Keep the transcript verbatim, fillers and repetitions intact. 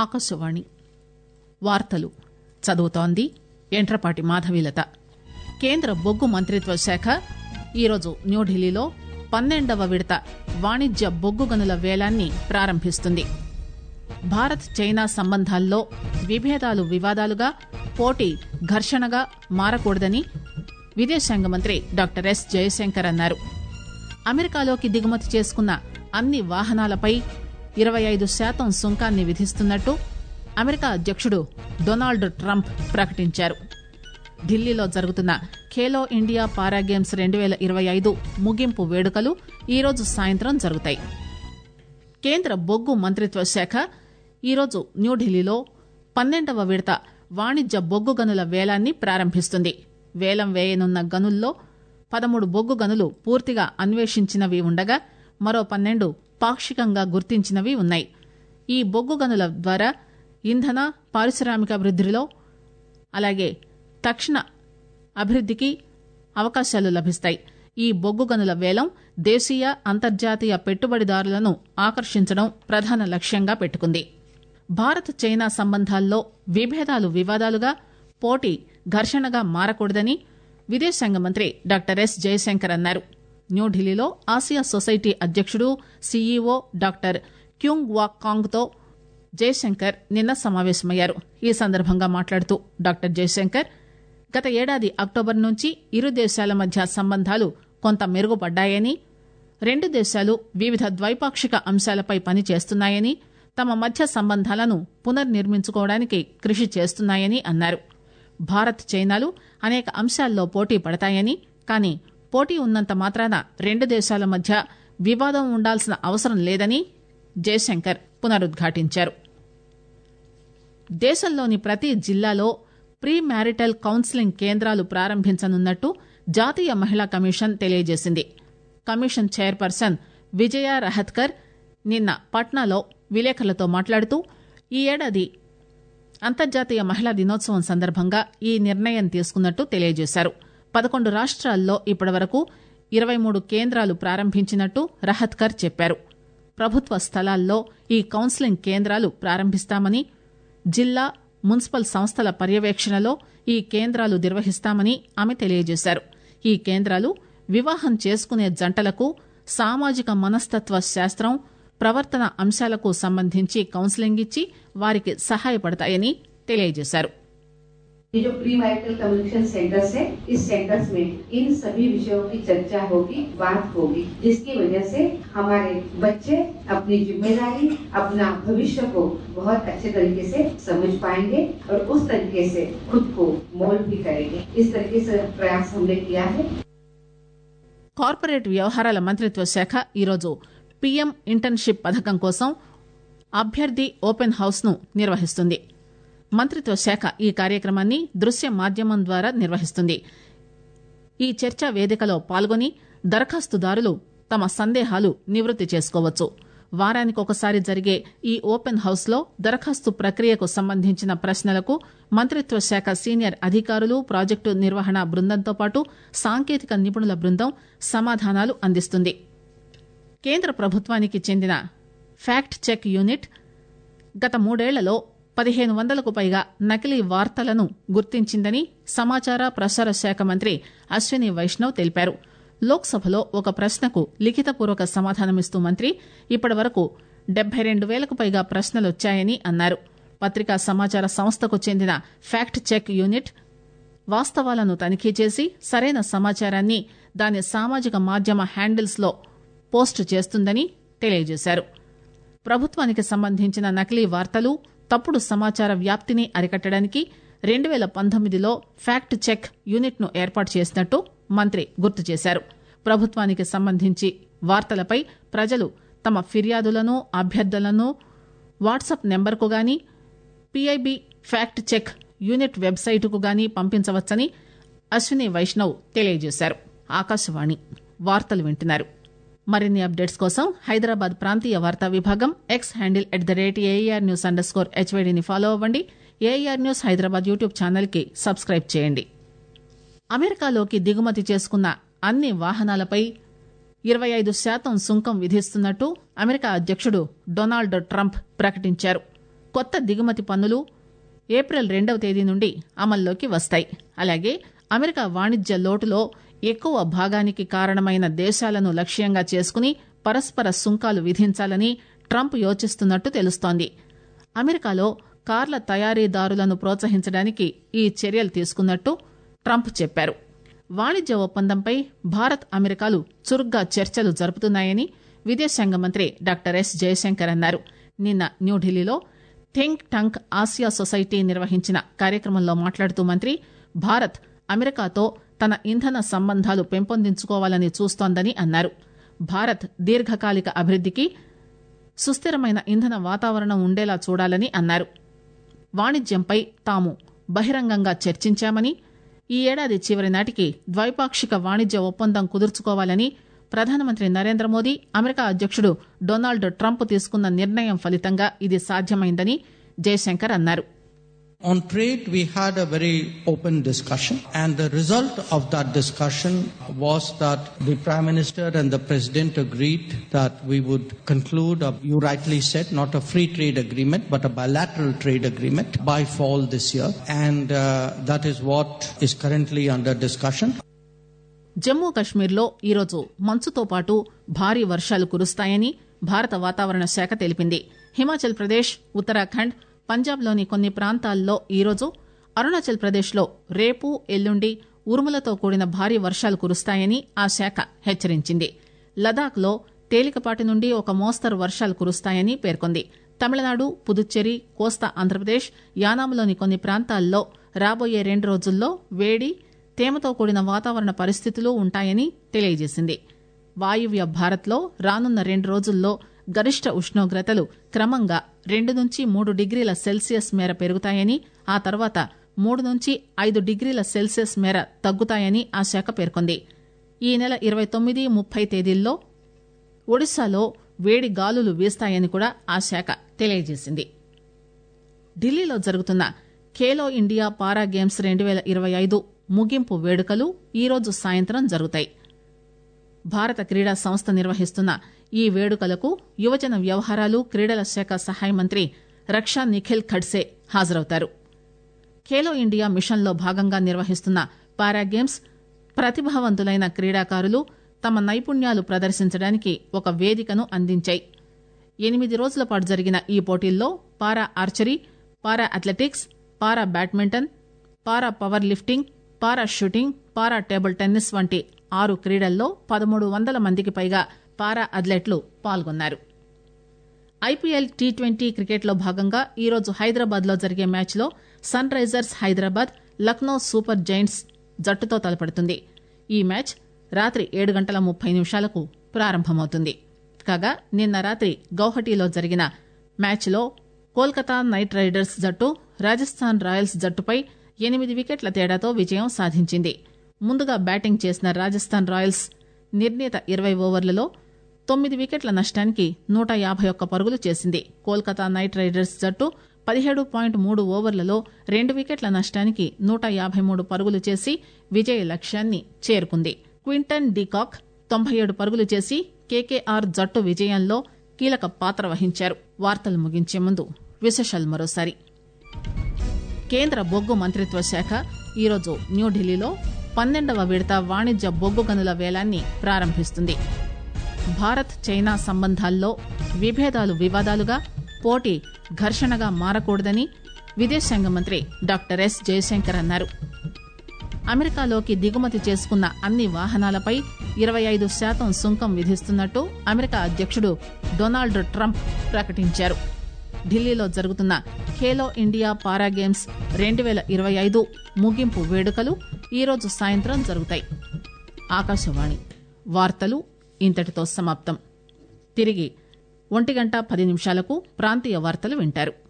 ఆకాశవాణి వార్తలు చదువుతోంది యంట్రపాటి మాధవీలత. కేంద్ర బొగ్గు మంత్రిత్వ శాఖ ఈరోజు న్యూఢిల్లీలో పన్నెండవ విడత వాణిజ్య బొగ్గు గనుల వేలాన్ని ప్రారంభిస్తుంది. భారత్ చైనా సంబంధాల్లో విభేదాలు వివాదాలుగా, పోటీ ఘర్షణగా మారకూడదని విదేశాంగ మంత్రి డాక్టర్ ఎస్ జయశంకర్ అన్నారు. అమెరికాలోకి దిగుమతి చేసుకున్న అన్ని వాహనాలపై ఇరవై ఐదు శాతం సుంకాన్ని విధిస్తున్నట్టు అమెరికా అధ్యక్షుడు డొనాల్డ్ ట్రంప్ ప్రకటించారు. ఢిల్లీలో జరుగుతున్న ఖేలో ఇండియా పారా గేమ్స్ రెండు పేల ఇరవై ఐదు ముగింపు వేడుకలు ఈరోజు సాయంత్రం జరుగుతాయి. కేంద్ర బొగ్గు మంత్రిత్వ శాఖ ఈరోజు న్యూఢిల్లీలో పన్నెండవ విడత వాణిజ్య బొగ్గు గనుల వేలాన్ని ప్రారంభిస్తుంది. వేలం వేయనున్న గనుల్లో పదమూడు బొగ్గు గనులు పూర్తిగా అన్వేషించినవి ఉండగా మరో పన్నెండు పాక్షికంగా గుర్తించినవి ఉన్నాయి. ఈ బొగ్గు గనుల ద్వారా ఇంధన పారిశ్రామికాభివృద్దిలో అలాగే తక్షణ అభివృద్దికి అవకాశాలు లభిస్తాయి. ఈ బొగ్గు గనుల వేలం దేశీయ అంతర్జాతీయ పెట్టుబడిదారులను ఆకర్షించడం ప్రధాన లక్ష్యంగా పెట్టుకుంది. భారత్ చైనా సంబంధాల్లో విభేదాలు వివాదాలుగా, పోటీ ఘర్షణగా మారకూడదని విదేశాంగ మంత్రి డాక్టర్ ఎస్ జయశంకర్ అన్నారు. న్యూఢిల్లీలో ఆసియా సొసైటీ అధ్యక్షుడు CEO doctor Kyung Wha Kang తో జయశంకర్ నిన్న సమావేశమయ్యారు. ఈ సందర్భంగా మాట్లాడుతూ డాక్టర్ జయశంకర్ గత ఏడాది అక్టోబర్ నుంచి ఇరు దేశాల మధ్య సంబంధాలు కొంత మెరుగుపడ్డాయని, రెండు దేశాలు వివిధ ద్వైపాక్షిక అంశాలపై పనిచేస్తున్నాయని, తమ మధ్య సంబంధాలను పునర్నిర్మించుకోవడానికి కృషి చేస్తున్నాయని అన్నారు. భారత్ చైనాలు అనేక అంశాల్లో పోటీ పడతాయని, కానీ పోటీ ఉన్నంత మాత్రాన రెండు దేశాల మధ్య వివాదం ఉండాల్సిన అవసరం లేదని జయశంకర్ పునరుద్ఘాటించారు. దేశంలోని ప్రతి జిల్లాలో ప్రీ మ్యారిటల్ కౌన్సిలింగ్ కేంద్రాలు ప్రారంభించనున్నట్టు జాతీయ మహిళా కమిషన్ తెలియజేసింది. కమిషన్ చైర్పర్సన్ విజయ రహత్కర్ నిన్న పట్నాలో విలేకరులతో మాట్లాడుతూ ఈ ఏడాది అంతర్జాతీయ మహిళా దినోత్సవం సందర్భంగా ఈ నిర్ణయం తీసుకున్నట్టు తెలియజేశారు. పదకొండు రాష్ట్రాల్లో ఇప్పటివరకు ఇరవై మూడు కేంద్రాలు ప్రారంభించినట్టు రహత్కర్ చెప్పారు. ప్రభుత్వ స్థలాల్లో ఈ కౌన్సిలింగ్ కేంద్రాలు ప్రారంభిస్తామని, జిల్లా మున్సిపల్ సంస్థల పర్యవేక్షణలో ఈ కేంద్రాలు నిర్వహిస్తామని ఆమె తెలియజేశారు. ఈ కేంద్రాలు వివాహం చేసుకునే జంటలకు సామాజిక మనస్తత్వ శాస్త్రం, ప్రవర్తన అంశాలకు సంబంధించి కౌన్సిలింగ్ ఇచ్చి వారికి సహాయపడతాయని తెలియజేశారు. ये जो प्री मैरिटल कम्युनिकेशन सेंटर्स है, इस सेंटर्स में इन सभी विषयों की चर्चा होगी, बात होगी, जिसकी वजह से हमारे बच्चे अपनी जिम्मेदारी, अपना भविष्य को बहुत अच्छे तरीके से समझ पाएंगे और उस तरीके से खुद को मोल्ड भी करेंगे. इस तरीके से प्रयास हमने किया है. కార్పొరేట్ వ్యవహారాల మంత్రిత్వ శాఖ ఈరోజు పీఎం ఇంటర్న్షిప్ పథకం కోసం అభ్యర్థి ఓపెన్ హౌస్ ను నిర్వహిస్తుంది. మంత్రిత్వ శాఖ ఈ కార్యక్రమాన్ని దృశ్య మాధ్యమం ద్వారా నిర్వహిస్తుంది. ఈ చర్చా వేదికలో పాల్గొని దరఖాస్తుదారులు తమ సందేహాలు నివృత్తి చేసుకోవచ్చు. వారానికొకసారి జరిగే ఈ ఓపెన్ హౌస్ లో దరఖాస్తు ప్రక్రియకు సంబంధించిన ప్రశ్నలకు మంత్రిత్వ శాఖ సీనియర్ అధికారులు, ప్రాజెక్టు నిర్వహణ బృందంతో పాటు సాంకేతిక నిపుణుల బృందం సమాధానాలు అందిస్తుంది. కేంద్ర ప్రభుత్వానికి చెందిన ఫ్యాక్ట్ చెక్ యూనిట్ గత మూడేళ్లలో పదిహేను వందలకు పైగా నకిలీ వార్తలను గుర్తించిందని సమాచార ప్రసార శాఖ మంత్రి అశ్విని వైష్ణవ్ తెలిపారు. లోక్సభలో ఒక ప్రశ్నకు లిఖితపూర్వక సమాధానమిస్తూ మంత్రి ఇప్పటి వరకు డెబ్బై రెండు వేలకు పైగా ప్రశ్నలొచ్చాయని అన్నారు. పత్రికా సమాచార సంస్థకు చెందిన ఫ్యాక్ట్ చెక్ యూనిట్ వాస్తవాలను తనిఖీ చేసి సరైన సమాచారాన్ని దాని సామాజిక మాధ్యమ హ్యాండిల్స్ లో పోస్టు చేస్తుందని తెలియజేశారు. ప్రభుత్వానికి సంబంధించిన నకిలీ వార్తలు, తప్పుడు సమాచార వ్యాప్తిని అరికట్టడానికి రెండు పేల పంతొమ్మిదిలో ఫ్యాక్ట్ చెక్ యూనిట్ ను ఏర్పాటు చేసినట్టు మంత్రి గుర్తు చేశారు. ప్రభుత్వానికి సంబంధించి వార్తలపై ప్రజలు తమ ఫిర్యాదులను, అభ్యర్థనలను వాట్సాప్ నెంబర్కు గాని, పీఐబీ ఫ్యాక్ట్ చెక్ యూనిట్ వెబ్సైటుకు గాని పంపించవచ్చని అశ్విని వైష్ణవ్ తెలియజేశారు. ఆకాశవాణి వార్తలు వింటున్నారు. మరిన్ని అప్డేట్స్ కోసం హైదరాబాద్ ప్రాంతీయ వార్తా విభాగం X handle at the rate AIR news underscore హెచ్వైడీని ఫాలో అవ్వండి. AIR news Hyderabad YouTube channel కి సబ్స్క్రైబ్ చేయండి. అమెరికాలోకి దిగుమతి చేసుకున్న అన్ని వాహనాలపై ఇరవై ఐదు శాతం సుంకం విధిస్తున్నట్టు అమెరికా అధ్యక్షుడు డొనాల్డ్ ట్రంప్ ప్రకటించారు. కొత్త దిగుమతి పన్నులు ఏప్రిల్ రెండవ తేదీ నుండి అమల్లోకి వస్తాయి. అలాగే అమెరికా వాణిజ్య లోటులో ఎక్కువ భాగానికి కారణమైన దేశాలను లక్ష్యంగా చేసుకుని పరస్పర సుంకాలు విధించాలని ట్రంప్ యోచిస్తున్నట్టు తెలుస్తోంది. అమెరికాలో కార్ల తయారీదారులను ప్రోత్సహించడానికి ఈ చర్యలు తీసుకున్నట్టు ట్రంప్ చెప్పారు. వాణిజ్య ఒప్పందంపై భారత్ అమెరికాలు చురుగ్గా చర్చలు జరుపుతున్నాయని విదేశాంగ మంత్రి డాక్టర్ ఎస్ జయశంకర్ అన్నారు. నిన్న న్యూఢిల్లీలో థింక్ టంక్ ఆసియా సొసైటీ నిర్వహించిన కార్యక్రమంలో మాట్లాడుతూ మంత్రి భారత్ అమెరికాతో తన ఇంధన సంబంధాలు పెంపొందించుకోవాలని చూస్తోందని అన్నారు. భారత్ దీర్ఘకాలిక అభివృద్దికి సుస్థిరమైన ఇంధన వాతావరణం ఉండేలా చూడాలని అన్నారు. వాణిజ్యంపై తాము బహిరంగంగా చర్చించామని, ఈ ఏడాది చివరి నాటికి ద్వైపాక్షిక వాణిజ్య ఒప్పందం కుదుర్చుకోవాలని ప్రధానమంత్రి నరేంద్ర మోదీ, అమెరికా అధ్యక్షుడు డొనాల్డ్ ట్రంప్ తీసుకున్న నిర్ణయం ఫలితంగా ఇది సాధ్యమైందని జయశంకర్ అన్నారు. On trade, we had a very open discussion, and the result of that discussion was that the Prime Minister and the President agreed that we would conclude, a, you rightly said, not a free trade agreement, but a bilateral trade agreement by fall this year, and uh, that is what is currently under discussion. Jammu కశ్మీర్లో ఈరోజు మంచుతో పాటు భారీ వర్షాలు కురుస్తాయని భారత వాతావరణ శాఖ తెలిపింది. హిమాచల్ ప్రదేశ్, ఉత్తరాఖండ్, పంజాబ్లోని కొన్ని ప్రాంతాల్లో ఈరోజు, అరుణాచల్ ప్రదేశ్లో రేపు, ఎల్లుండి ఉరుములతో కూడిన భారీ వర్షాలు కురుస్తాయని ఆ శాఖ హెచ్చరించింది. లదాఖ్లో తేలికపాటి నుండి ఒక మోస్తరు వర్షాలు కురుస్తాయని పేర్కొంది. తమిళనాడు, పుదుచ్చేరి, కోస్తా ఆంధ్రప్రదేశ్, యానాంలోని కొన్ని ప్రాంతాల్లో రాబోయే రెండు రోజుల్లో వేడి, తేమతో కూడిన వాతావరణ పరిస్థితులు ఉంటాయని తెలియజేసింది. వాయువ్య భారత్లో రానున్న రెండు రోజుల్లో గరిష్ట ఉష్ణోగ్రతలు క్రమంగా రెండు నుంచి మూడు డిగ్రీల సెల్సియస్ మేర పెరుగుతాయని, ఆ తర్వాత మూడు నుంచి ఐదు డిగ్రీల సెల్సియస్ మేర తగ్గుతాయని ఆ శాఖ పేర్కొంది. ఈ నెల ఇరవై తొమ్మిది, ముప్పై తేదీల్లో ఒడిశాలో వేడి గాలులు వీస్తాయని కూడా ఆ శాఖ తెలియజేసింది. ఢిల్లీలో జరుగుతున్న ఖేలో ఇండియా పారా గేమ్స్ రెండు వేల ఇరవై ఐదు ముగింపు వేడుకలు ఈరోజు సాయంత్రం జరుగుతాయి. భారత క్రీడా సంస్థ నిర్వహిస్తున్న ఈ వేడుకలకు యువజన వ్యవహారాలు, క్రీడల శాఖ సహాయ మంత్రి రక్షా నిఖిల్ ఖడ్సే హాజరవుతారు. ఖేలో ఇండియా మిషన్లో భాగంగా నిర్వహిస్తున్న పారా గేమ్స్ ప్రతిభావంతులైన క్రీడాకారులు తమ నైపుణ్యాలు ప్రదర్శించడానికి ఒక వేదికను అందించాయి. ఎనిమిది రోజుల పాటు జరిగిన ఈ పోటీల్లో para archery, para athletics, para badminton, para power lifting, para shooting, para table tennis వంటి ఆరు క్రీడల్లో పదమూడు వందల మందికి పైగా పారా అథ్లెట్లు పాల్గొన్నారు. ఐపీఎల్ టీ ట్వంటీ క్రికెట్లో భాగంగా ఈరోజు హైదరాబాద్ లో జరిగే మ్యాచ్లో Sunrisers Hyderabad Lucknow Super Giants జట్టుతో తలపడుతుంది. ఈ మ్యాచ్ రాత్రి ఏడు గంటల ముప్పై నిమిషాలకు ప్రారంభమవుతుంది. కాగా నిన్న రాత్రి గౌహటిలో జరిగిన మ్యాచ్లో కోల్కతా నైట్ రైడర్స్ జట్టు రాజస్థాన్ రాయల్స్ జట్టుపై ఎనిమిది వికెట్ల తేడాతో విజయం సాధించింది. ముందుగా బ్యాటింగ్ చేసిన రాజస్థాన్ రాయల్స్ నిర్ణీత ఇరవై ఓవర్లలో తొమ్మిది వికెట్ల నష్టానికి నూట యాభై ఒక్క పరుగులు చేసింది. కోల్కతా నైట్ రైడర్స్ జట్టు పదిహేడు పాయింట్ మూడు ఓవర్లలో రెండు వికెట్ల నష్టానికి నూట యాభై మూడు పరుగులు చేసి విజయ లక్ష్యాన్ని చేరుకుంది. క్వింటన్ డీకాక్ తొంభై ఏడు పరుగులు చేసి కేకేఆర్ జట్టు విజయంలో కీలక పాత్ర వహించారు. వార్తలు ముగించే ముందు విశేషాలు మరోసారి. కేంద్ర బొగ్గు మంత్రిత్వ శాఖ ఈరోజు న్యూఢిల్లీలో పన్నెండవ విడత వాణిజ్య బొగ్గు గనుల వేలాన్ని ప్రారంభిస్తుంది. భారత్ చైనా సంబంధాల్లో విభేదాలు వివాదాలుగా, పోటీ ఘర్షణగా మారకూడదని విదేశాంగ మంత్రి డాక్టర్ ఎస్ జయశంకర్ అన్నారు. అమెరికాలోకి దిగుమతి చేసుకున్న అన్ని వాహనాలపై ఇరవై ఐదు శాతం సుంకం విధిస్తున్నట్టు అమెరికా అధ్యక్షుడు డొనాల్డ్ ట్రంప్ ప్రకటించారు. ఢిల్లీలో జరుగుతున్న ఖేలో ఇండియా పారా గేమ్స్ రెండు వేల ఇరవై ఐదు ముగింపు వేడుకలు ఈరోజు సాయంత్రం జరుగుతాయి. ఆకాశవాణి వార్తలు ఇంతటితో సమాప్తం. తిరిగి ఒంటి గంట పది నిమిషాలకు ప్రాంతీయ వార్తలు వింటారు.